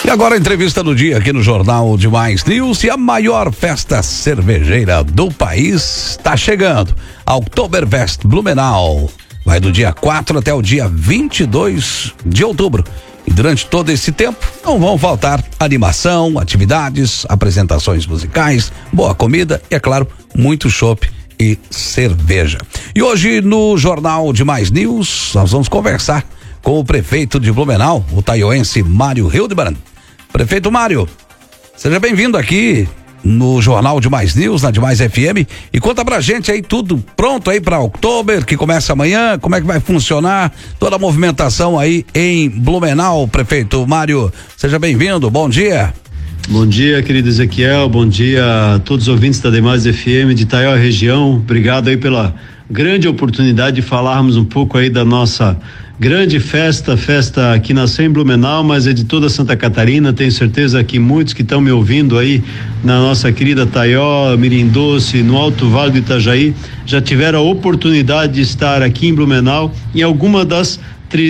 E agora a entrevista do dia aqui no Jornal de Mais News. E a maior festa cervejeira do país está chegando. A Oktoberfest Blumenau vai do dia 4 até o dia 22 de outubro. E durante todo esse tempo não vão faltar animação, atividades, apresentações musicais, boa comida e, é claro, muito chopp e cerveja. E hoje no Jornal de Mais News nós vamos conversar com o prefeito de Blumenau, o taioense Mário Hildebrand. Prefeito Mário, seja bem-vindo aqui no Jornal de Mais News, na Demais FM, e conta pra gente aí tudo pronto aí pra Oktober, que começa amanhã, como é que vai funcionar toda a movimentação aí em Blumenau. Prefeito Mário, seja bem-vindo, bom dia. Bom dia, querido Ezequiel, bom dia a todos os ouvintes da Demais FM de Itaió região. Obrigado aí pela grande oportunidade de falarmos um pouco aí da nossa grande festa que nasceu em Blumenau, mas é de toda Santa Catarina. Tenho certeza que muitos que estão me ouvindo aí na nossa querida Itaió, Mirim Doce, no Alto Vale do Itajaí, já tiveram a oportunidade de estar aqui em Blumenau em alguma das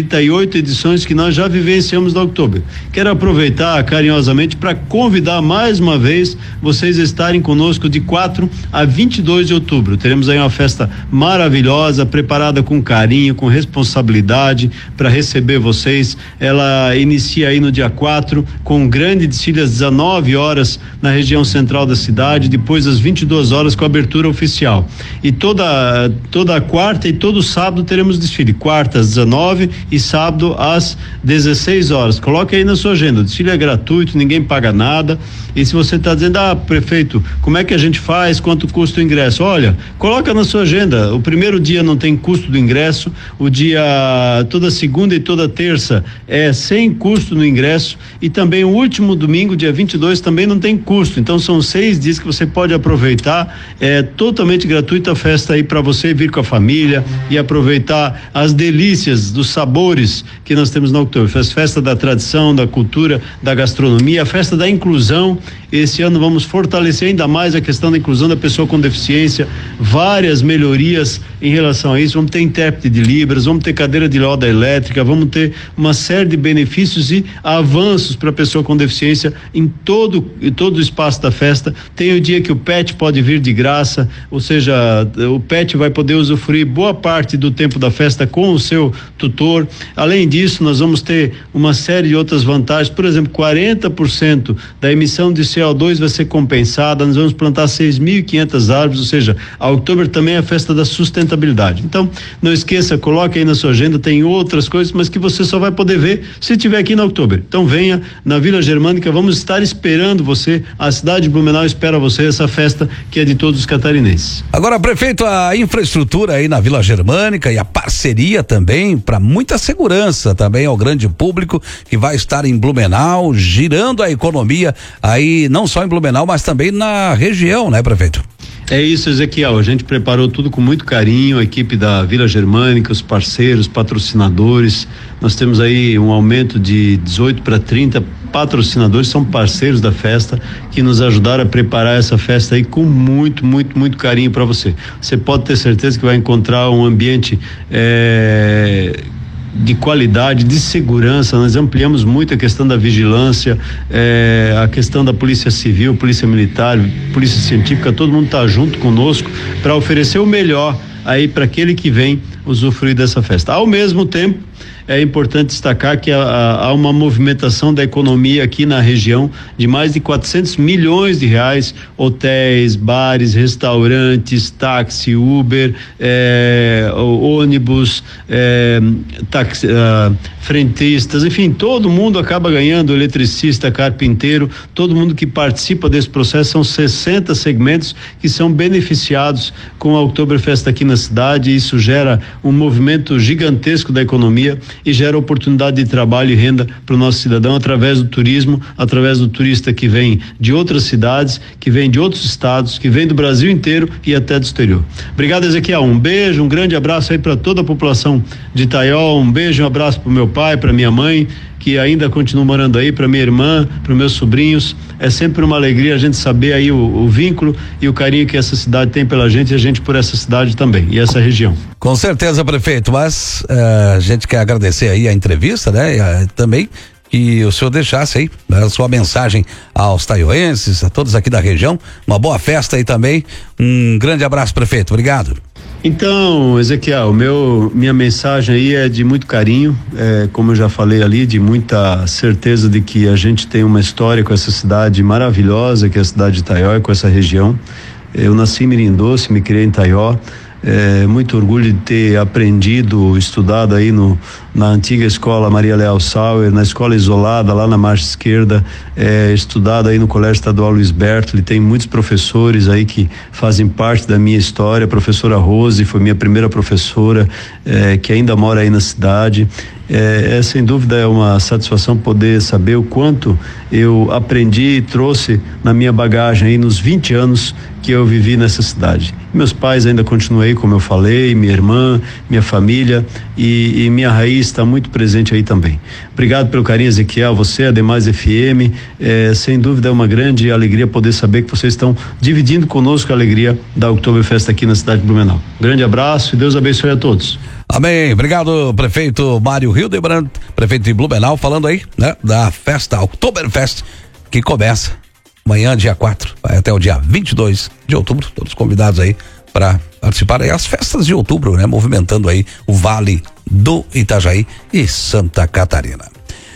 38 edições que nós já vivenciamos da Oktober. Quero aproveitar carinhosamente para convidar mais uma vez vocês a estarem conosco de 4 a 22 de outubro. Teremos aí uma festa maravilhosa, preparada com carinho, com responsabilidade para receber vocês. Ela inicia aí no dia 4 com um grande desfile às 19 horas na região central da cidade, depois às 22 horas com a abertura oficial. E toda quarta e todo sábado teremos desfile. Quarta às 19 e sábado às 16 horas. Coloque aí na sua agenda. O desfile é gratuito, ninguém paga nada. E se você está dizendo, prefeito, como é que a gente faz? Quanto custa o ingresso? Olha, coloca na sua agenda. O primeiro dia não tem custo do ingresso. O dia, toda segunda e toda terça é sem custo no ingresso. E também o último domingo, dia 22, também não tem custo. Então são 6 dias que você pode aproveitar. É totalmente gratuita a festa aí para você vir com a família e aproveitar as delícias dos sabores que nós temos na Oktoberfest, festa da tradição, da cultura, da gastronomia, a festa da inclusão. Esse ano vamos fortalecer ainda mais a questão da inclusão da pessoa com deficiência, várias melhorias em relação a isso. Vamos ter intérprete de Libras, vamos ter cadeira de roda elétrica, vamos ter uma série de benefícios e avanços para a pessoa com deficiência em todo o espaço da festa. Tem o dia que o PET pode vir de graça, ou seja, o PET vai poder usufruir boa parte do tempo da festa com o seu tutor. Além disso, nós vamos ter uma série de outras vantagens. Por exemplo, 40% da emissão de CO2 vai ser compensada. Nós vamos plantar 6.500 árvores, ou seja, a Oktober também é a festa da sustentabilidade. Então, não esqueça, coloque aí na sua agenda, tem outras coisas, mas que você só vai poder ver se estiver aqui na Oktober. Então venha na Vila Germânica, vamos estar esperando você. A cidade de Blumenau espera você, essa festa que é de todos os catarinenses. Agora, prefeito, a infraestrutura aí na Vila Germânica e a parceria também para muita segurança também ao grande público que vai estar em Blumenau, girando a economia aí não só em Blumenau, mas também na região, né, prefeito? É isso, Ezequiel, a gente preparou tudo com muito carinho, a equipe da Vila Germânica, os parceiros, patrocinadores. Nós temos aí um aumento de 18 para 30 patrocinadores, são parceiros da festa, que nos ajudaram a preparar essa festa aí com muito, muito, muito carinho para você. Você pode ter certeza que vai encontrar um ambiente de qualidade, de segurança. Nós ampliamos muito a questão da vigilância, a questão da polícia civil, polícia militar, polícia científica, todo mundo está junto conosco para oferecer o melhor aí para aquele que vem usufruir dessa festa. Ao mesmo tempo, é importante destacar que há uma movimentação da economia aqui na região de mais de 400 milhões de reais, hotéis, bares, restaurantes, táxi, Uber, ônibus, frentistas, enfim, todo mundo acaba ganhando, eletricista, carpinteiro, todo mundo que participa desse processo. São 60 segmentos que são beneficiados com a Oktoberfest aqui na cidade. Isso gera um movimento gigantesco da economia e gera oportunidade de trabalho e renda para o nosso cidadão através do turismo, através do turista que vem de outras cidades, que vem de outros estados, que vem do Brasil inteiro e até do exterior. Obrigado, Ezequiel, um beijo, um grande abraço aí para toda a população de Itaió, um beijo, um abraço para o meu pai, para minha mãe, que ainda continua morando aí, para minha irmã, para meus sobrinhos. É sempre uma alegria a gente saber aí o vínculo e o carinho que essa cidade tem pela gente e a gente por essa cidade também e essa região. Com certeza, prefeito, mas a gente quer agradecer aí a entrevista, né? Também que o senhor deixasse aí, né, a sua mensagem aos taioenses, a todos aqui da região. Uma boa festa aí também. Um grande abraço, prefeito. Obrigado. Então, Ezequiel, minha mensagem aí é de muito carinho, como eu já falei ali, de muita certeza de que a gente tem uma história com essa cidade maravilhosa, que é a cidade de Itaió, e com essa região. Eu nasci em Mirim Doce, me criei em Itaió. Muito orgulho de ter aprendido, estudado aí na antiga escola Maria Leal Sauer, na escola isolada lá na margem esquerda, estudado aí no Colégio Estadual Luiz Bertoli. Tem muitos professores aí que fazem parte da minha história. A professora Rose foi minha primeira professora, que ainda mora aí na cidade. Sem dúvida é uma satisfação poder saber o quanto eu aprendi e trouxe na minha bagagem aí nos 20 anos que eu vivi nessa cidade. Meus pais ainda continuei, como eu falei, minha irmã, minha família e minha raiz está muito presente aí também. Obrigado pelo carinho, Ezequiel, você, a Demais FM, sem dúvida é uma grande alegria poder saber que vocês estão dividindo conosco a alegria da Oktoberfest aqui na cidade de Blumenau. Grande abraço e Deus abençoe a todos. Amém, obrigado, prefeito Mário Hildebrand, prefeito de Blumenau, falando aí, né, da festa Oktoberfest, que começa amanhã, dia 4, vai até o dia 22 de outubro, todos convidados aí para participar aí as festas de outubro, né, movimentando aí o Vale do Itajaí e Santa Catarina.